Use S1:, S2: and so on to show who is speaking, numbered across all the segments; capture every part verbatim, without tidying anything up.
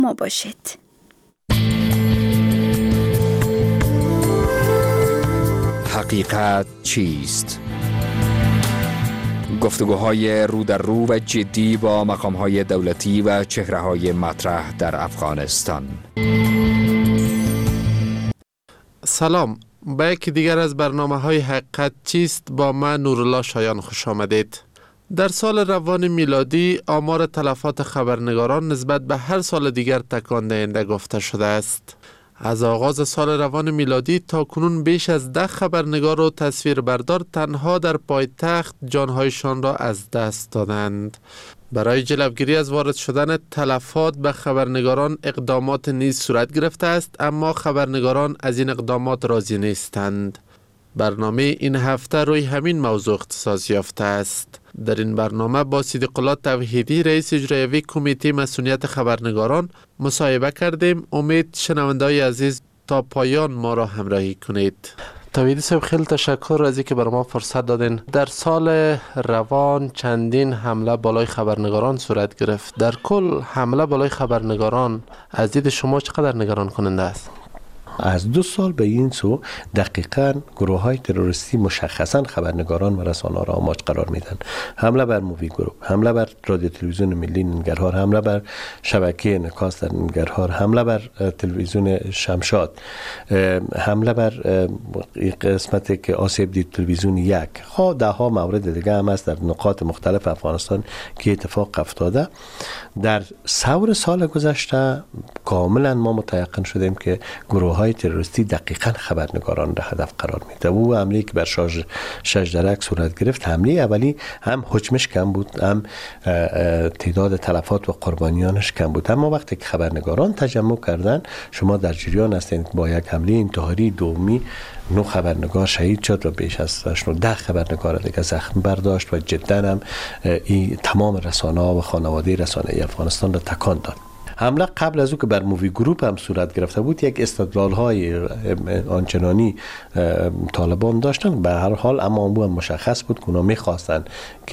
S1: ما باشید.
S2: حقیقت چیست؟ گفتگوهای رو در رو و جدی با مقامهای دولتی و چهره‌های مطرح در افغانستان.
S3: سلام، به یکی دیگر از برنامه‌های حقیقت چیست با من نورالله شایان خوش آمدید. در سال روان میلادی آمار تلفات خبرنگاران نسبت به هر سال دیگر تکان دهنده گفته شده است. از آغاز سال روان میلادی تا کنون بیش از ده خبرنگار و تصویربردار تنها در پایتخت جانهایشان را از دست دادند. برای جلوگیری از وارد شدن تلفات به خبرنگاران اقدامات نیز صورت گرفته است، اما خبرنگاران از این اقدامات راضی نیستند. برنامه این هفته روی همین موضوع اختصاص یافته است. در این برنامه با صدیقالله توحیدی رئیس اجرایی کمیته مسئولیت خبرنگاران مصاحبه کردیم. امید شنونده‌های عزیز تا پایان ما را همراهی کنید. توحیدی صاحب، خیلی تشکر از اینکه برای ما فرصت دادین. در سال روان چندین حمله بالای خبرنگاران صورت گرفت. در کل حمله بالای خبرنگاران از دید شما چقدر نگران کننده است؟
S4: از دو سال به این سو دقیقاً گروه های تروریستی مشخصاً خبرنگاران و رسانه‌ها را آماج قرار میدن. حمله بر مووی گروپ، حمله بر رادیو تلویزیون ملی ننگرهار، حمله بر شبکه انعکاس در ننگرهار، حمله بر تلویزیون شمشاد، حمله بر قسمتی که آسیب دید تلویزیون یک. ها ده ها مورد دیگه هم است در نقاط مختلف افغانستان که اتفاق افتاده. در سور سال گذشته کاملا ما متيقن شدیم که گروه های تروریستی دقیقاً خبرنگاران را هدف قرار میده. او حمله که بر شاج شجرک صورت گرفت، حمله اولی هم حجمش کم بود، هم تعداد تلفات و قربانیانش کم بود، اما وقتی که خبرنگاران تجمع کردن، شما در جریان هستید با یک حمله انتحاری دومی نو خبرنگار شهید شد و بیش از ده خبرنگار دیگه زخم برداشت و جدا هم این تمام رسانه‌ها و خانواده رسانه‌ای افغانستان را تکان داد. حمله قبل از او که بر مووی گروپ هم صورت گرفته بود، یک استدلال های آنچنانی طالبان داشتن به هر حال، اما اون هم مشخص بود که اونا میخواستن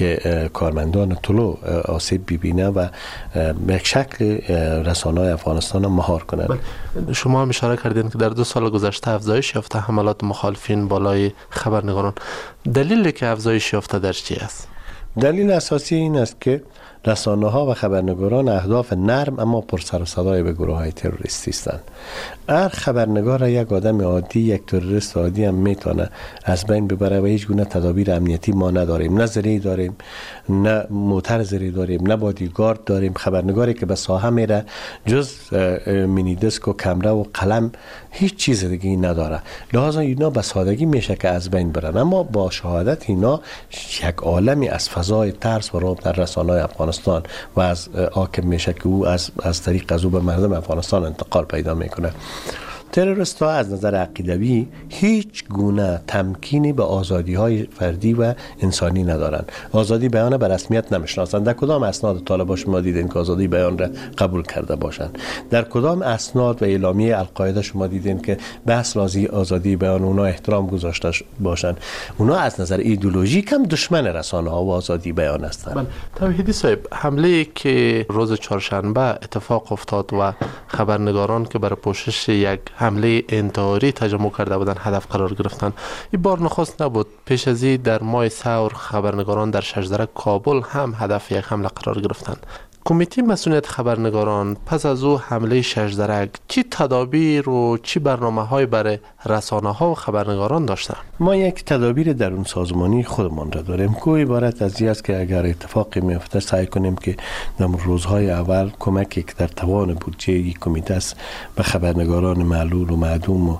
S4: که کارمندان طلوع آسیب ببینه و به یک شکل رسانه‌های افغانستان هم مهار کنن.
S3: شما هم اشاره کردین که در دو سال گذشته افزایش یافته حملات مخالفین بالای خبرنگاران. دلیلی که افزایش یافته در چی است؟
S4: دلیل اساسی این است که رسانه ها و خبرنگاران اهداف نرم اما پر سر و صدای به گروه های تروریستی هستند. هر خبرنگار یک آدم عادی، یک تروریست عادی هم میتونه از بین ببره و هیچ گونه تدابیر امنیتی ما نداریم. نه زری داریم، نه موتر زری داریم، نه بادیگارد داریم. خبرنگاری که به ساحه میره جز مینی دیسک و کامرا و قلم هیچ چیز دیگه نداره. لحاظا اینا به سادگی میشه که از بین برن، اما با شهادت اینا یک عالمی از فضای ترس و رعب در رسانه‌های افغانستان و از حاکم میشه که او از از طریق از او به مردم افغانستان انتقال پیدا میکنه. تروریست ها از نظر عقیدوی هیچ گونه تمکینی به آزادی های فردی و انسانی ندارند. آزادی بیان به رسمیت نمیشناسند. در کدام اسناد طالبان شما دیدین که آزادی بیان را قبول کرده باشند؟ در کدام اسناد و اعلامیه القاعده شما دیدین که بحث لازی آزادی بیان اونا احترام گذاشته باشند؟ اونا از نظر ایدئولوژیک هم دشمن رسانه ها و آزادی بیان هستند.
S3: توحیدی صاحب، حمله که روز چهارشنبه اتفاق افتاد و خبرنگاران که برای پوشش یک حمله انتحاری تجمع کرده بودن هدف قرار گرفتن، این بار نخست نبود. پیش از این در ماه ثور خبرنگاران در شجرک کابل هم هدف یک حمله قرار گرفتند. کمیته مسئولیت خبرنگاران پس از او حمله شجرک چی تدابیر و چی برنامه‌های برای رسانه‌ها و خبرنگاران داشتن؟
S4: ما یک تدابیر درون سازمانی خودمان را داریم که عبارت از این است که اگر اتفاقی میفته سعی کنیم که در روزهای اول کمکی که در توان بودجه یک کمیته است به خبرنگاران معلول و معدوم و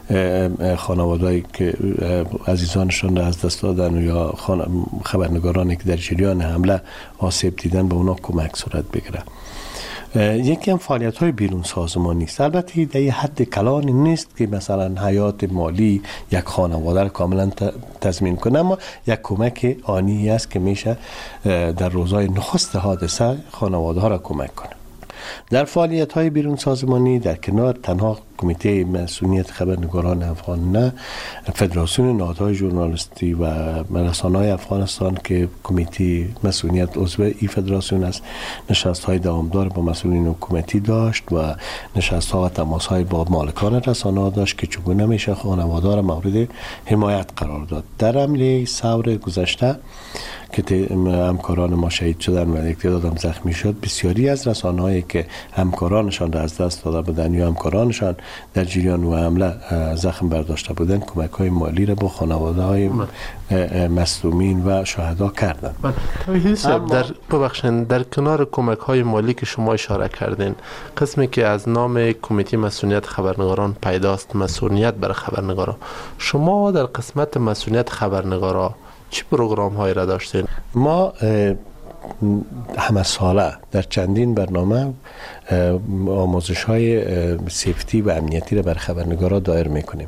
S4: خانواده‌ای که عزیزانشان را از دست دادن یا خبرنگارانی که در جریان حمله آسیب دیدن به اونا کمک صورت بگیره. یکی هم فعالیت های بیرون سازمانی است. البته در حد کلانی نیست که مثلا حیات مالی یک خانواده را کاملا تضمین کنه، اما یک کمک آنی است که میشه در روزهای نخست حادثه خانواده ها را کمک کنه. در فعالیت های بیرون سازمانی در کنار تنها کمیته مسئولیت خبرنگاران افغان نه، فدراسیون نهادهای ژورنالیستی و رسانه‌های افغانستان که کمیته مسئولیت عضو این فدراسیون است، نشست های دوامدار با مسئولین حکومتی داشت و نشست ها و تماس های با مالکان رسانه داشت که چگونه میشه خانواده را مورد حمایت قرار داد. در حمله ثور گذشته که همکاران ما شهید شدن و یک تعداد هم زخمی شد، بسیاری از رسانه‌هایی که همکارانشان را از دست داده بودند یا همکارانشان در جریان و حمله زخم برداشته بودند، کمک‌های مالی را با خانواده‌های مظلومین و شهدا کردند.
S3: اما در ببخشید در کنار کمک‌های مالی که شما اشاره کردین، قسمی که از نام کمیته مسئولیت خبرنگاران پیداست، مسئولیت بر خبرنگاران، شما در قسمت مسئولیت خبرنگاران چه پروگرام هایی را داشتین؟
S4: ما همه ساله در چندین برنامه آموزش های سیفتی و امنیتی را بر خبرنگارا دایر میکنیم.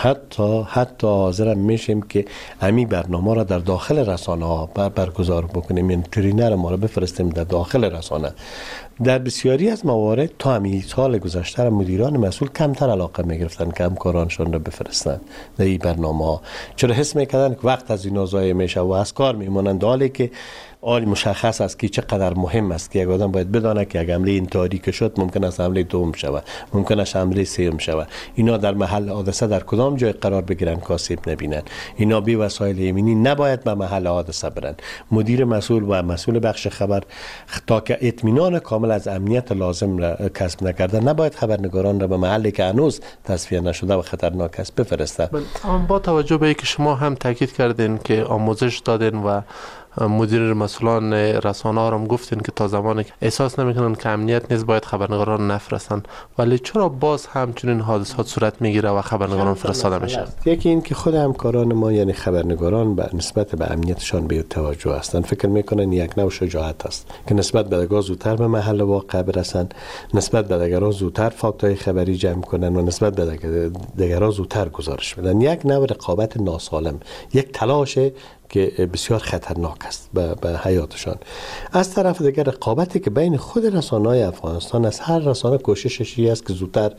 S4: حتی حتی حاضر میشیم که امی برنامه را در داخل رسانه ها بر برگزار بکنیم، یعنی ترینر ما را بفرستیم در داخل رسانه. در بسیاری از موارد تا همین سال گذشته را مدیران مسئول کمتر علاقه میگرفتن که همکارانشان را بفرستند در این برنامه ها، چرا حس میکردن که وقت از اینا ضایع میشه و از کار میمونند، حالی که آلی مشخص است که چقدر مهم است که یک آدم باید بدانه که یک حمله انتحاری که شد ممکن است حمله دوم شود، ممکن است حمله سوم شود. اینا در محل حادثه در کدام جای قرار بگیرن کاسب نبینن، اینا بی وسایل ایمنی نباید به محل حادثه برن. مدیر مسئول و مسئول بخش خبر تا که اطمینان کامل از امنیت لازم را کسب نکرده نباید خبرنگاران را به محلی که هنوز تصفیه نشده و خطرناک است بفرسته.
S3: اما با توجه به اینکه شما هم تاکید کردین که آموزش دادین و مدیر مسئولان رسانه ها هم گفتین که تا زمانی که احساس نمیکنن که امنیت نیست باید خبرنگاران نفرستن، ولی چرا باز همچنین حادثات صورت میگیره و خبرنگاران فرستاده میشن؟
S4: یکی این که خود همکاران ما یعنی خبرنگاران به نسبت به امنیتشان بی توجه هستند، فکر میکنن یک نوع شجاعت است که نسبت به دیگران زودتر به محل واقع برسن، نسبت به دیگران زودتر فاکت‌های خبری جمع کنن و نسبت به دیگران زودتر گزارش بدن. یک نوع رقابت ناسالم، یک تلاش که بسیار خطرناک است به, به حیاتشان. از طرف دیگر رقابتی که بین خود رسانه‌های افغانستان است، هر رسانه کوششش است که زودتر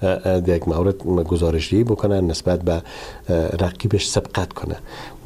S4: در یک مورد گزارشی بکنه نسبت به رقیبش سبقت کنه و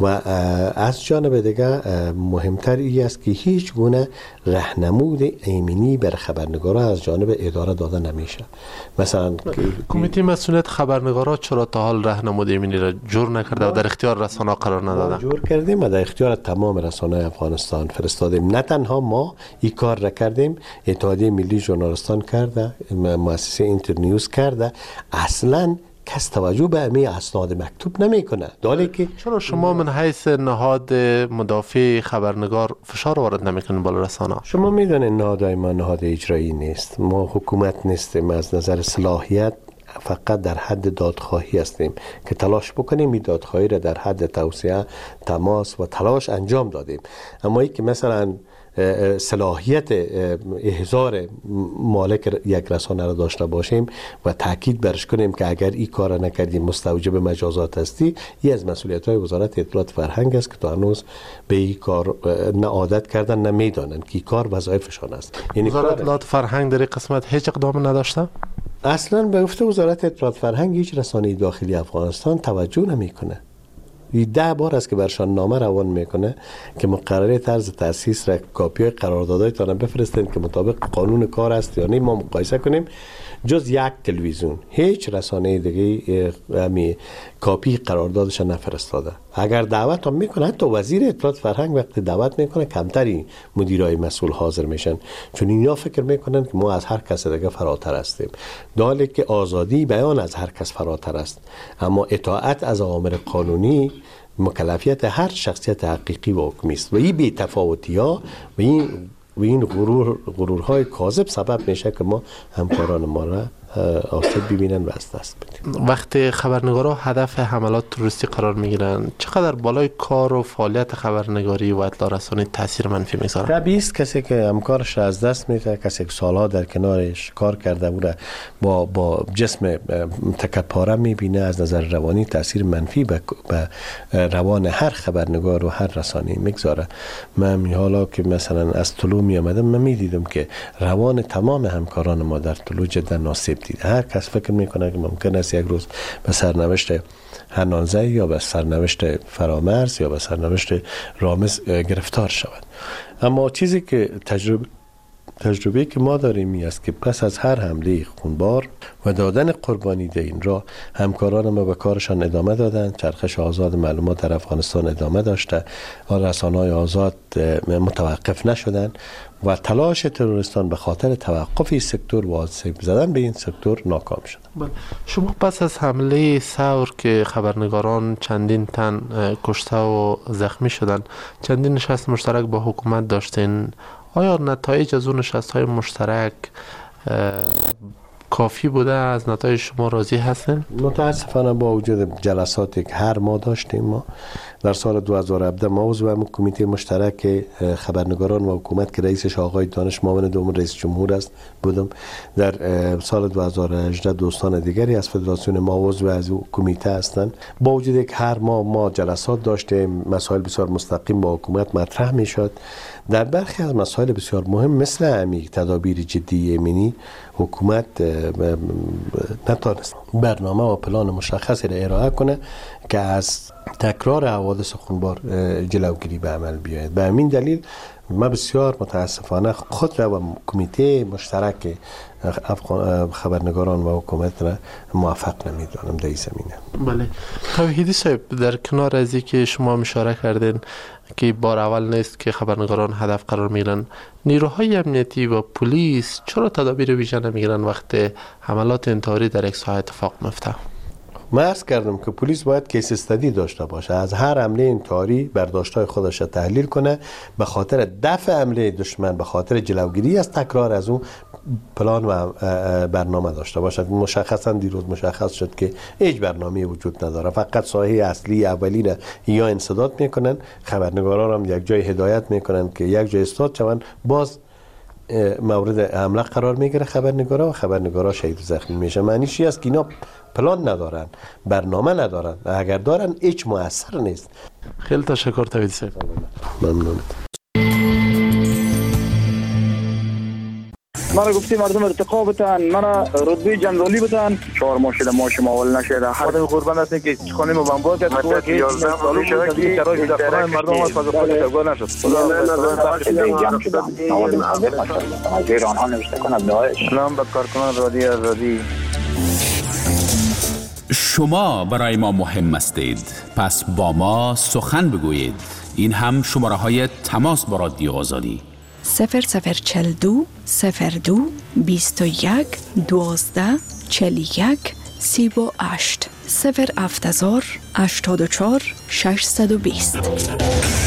S4: از جانب دیگر مهمتر این است که هیچ گونه راهنمود ایمنی بر خبرنگارا از جانب اداره داده نمیشه. مثلا
S3: کمیته مسئولیت خبرنگارا چرا تا حال راهنمود ایمنی را جور نکرده و در اختیار رسانه قرار نداده؟
S4: جور کردیم و در اختیار تمام رسانه‌های افغانستان فرستادیم. نه تنها ما این کار را کردیم، اتحادیه ملی ژورنالیستان کرده، مؤسسه اینترنیوز کرده، اصلا کس توجه به امی اسناد مکتوب نمیکنه. دالی که
S3: چرا شما من حیث نهاد مدافع خبرنگار فشار وارد نمیکنین بالا رسانه؟
S4: شما میدونید نهادهای ما نهاد اجرایی نیست، ما حکومت نیستیم، از نظر صلاحیت فقط در حد دادخواهی هستیم که تلاش بکنیم این دادخواهی را در حد توصیه، تماس و تلاش انجام دادیم. اما ای که مثلا صلاحیت احضار مالک یک رسانه را داشته باشیم و تاکید برش کنیم که اگر این کار را نکردیم مستوجب مجازات هستی، این از مسئولیت‌های وزارت اطلاعات فرهنگ است که تا هنوز به این کار نه عادت کردن نه میدانند که این کار وظایفشان است.
S3: یعنی وزارت اطلاعات فرهنگ در این قسمت هیچ اقدام نداشته؟
S4: اصلا به گفته وزارت اطلاعات فرهنگ هیچ رسانه داخلی افغانستان توجه نمیکنه. این ده بار است که برشان نامه روان میکنه که مقرره طرز تاسیس را کاپی های قراردادهای تان بفرستین که مطابق قانون کار است یا نه، ما مقایسه کنیم. جز یک تلویزیون هیچ رسانه دیگه همی کاپی قراردادش نفرستاده. اگر دعوت هم میکنه، حتی وزیر اطلاعات فرهنگ وقتی دعوت میکنه کمتری مدیرای مسئول حاضر میشن، چون اینا فکر میکنن که ما از هر کس دیگه فراتر هستیم، در حالی که آزادی بیان از هر کس فراتر است. اما اطاعت از اوامر قانونی مکلفیت هر شخصیت حقیقی و حکمی است و این بی‌تفاوتی ها و این و این غرور غرورهای کاذب سبب میشه که ما همکاران ما را آسیب ببینن و از دست بدن.
S3: وقتی خبرنگارا هدف حملات تروریستی قرار میگیرن چقدر بالای کار و فعالیت خبرنگاری و اطلاع رسانی تاثیر منفی میذاره؟
S4: طبیعی است کسی که همکارش از دست میده، کسی که سالها در کنارش کار کرده بوده با با جسم تکپاره میبینه، از نظر روانی تاثیر منفی به روان هر خبرنگار و هر رسانه‌ای میگذاره. من حالا که مثلا از طلوع می آمدم من می دیدم که روان تمام همکاران ما در طلوع جدا آسیب دیده. هر کس فکر میکنه که ممکن است یک روز به سرنوشت حنانزه یا به سرنوشت فرامرز یا به سرنوشت رامز گرفتار شود. اما چیزی که تجربه تجربه که ما داریم این است که پس از هر حمله خونبار و دادن قربانی در این راه همکاران ما به کارشان ادامه دادند. چرخش آزاد معلومات در افغانستان ادامه داشته، رسانه‌های آزاد متوقف نشدند و تلاش تروریستان به خاطر توقف این سکتور و آسیب زدن به این سکتور ناکام شد.
S3: شما پس از حمله ثور که خبرنگاران چندین تن کشته و زخمی شدن، چندین نشست مشترک با حکومت داشتین، آیا نتایج از اون نشست‌های مشترک کافی بوده؟ از نتایج شما راضی هستین؟
S4: متاسفانه با وجود جلساتی که هر ماه داشتیم، ما در سال دو هزار و هفده ما عضو کمیته مشترک خبرنگاران و حکومت که رئیسش آقای دانش معاون دوم رئیس جمهور است بودم. در سال دو هزار و هجده دوستان دیگری از فدراسیون ما عضو از کمیته هستند. با وجود که هر ماه ما جلسات داشتیم، مسائل بسیار مستقیم با حکومت مطرح میشد. در برخی از مسائل بسیار مهم مثل عمیق تدابیر جدی ایمنی حکومت نتونست برنامه و پلان مشخصی را ارائه کنه که از تکرار حوادث خونبار جلوگیری به عمل بیاید. به همین دلیل ما بسیار متاسفانه خود را و کمیته مشترک خبرنگاران و حکومت را موفق نمیدانم در این زمینه.
S3: بله توحیدی صاحب، در کنار از که شما اشاره کردین که بار اول نیست که خبرنگاران هدف قرار میگیرن، نیروهای امنیتی و پلیس چرا تدابیر ویژه نمیگیرن وقتی حملات انتحاری در یک ساحه اتفاق میفته؟
S4: من عرض کردم که پلیس باید کیس استادی داشته باشه، از هر حمله انتحاری برداشت‌های خودش را تحلیل کنه، به خاطر دفع حمله دشمن، به خاطر جلوگیری از تکرار از اون پلان و برنامه داشته باشد. مشخصا دیروز مشخص شد که هیچ برنامه وجود نداره، فقط ساحه اصلی اولی را یا انسداد میکنن، خبرنگاران هم یک جای هدایت میکنن که یک جای استاد شوند، باز مورد حمله قرار میگیره خبرنگارا و خبرنگارا شهید و زخمی میشه. معنیش این است که اینا پلان ندارن، برنامه ندارن، اگر دارن هیچ مؤثر نیست.
S3: خیلی تشکر توحیدی صاحب.
S4: ممنون.
S1: مرا گفتی مردم ارتقا بتن، مرا رتبه جنرالی بتن، چهار ماه شده ماه شما اول نشده. خودم قربان هستم که خانه ما بمبار کرد تو که یازده سال شده که شرایط در خانه مردم از فاز خود افغان نشد. از ایران ها نوشته کنم داعش. سلام به کارکنان رادیو آزادی.
S5: شما برای ما مهم هستید، پس با ما سخن بگویید. این هم شماره های تماس با رادیو آزادی:
S6: صفر صفر چل دو صفر دو بیست و یک دوازده چل یک سی و هشت صفر هفت هزار هشتاد و چهار ششصد و بیست.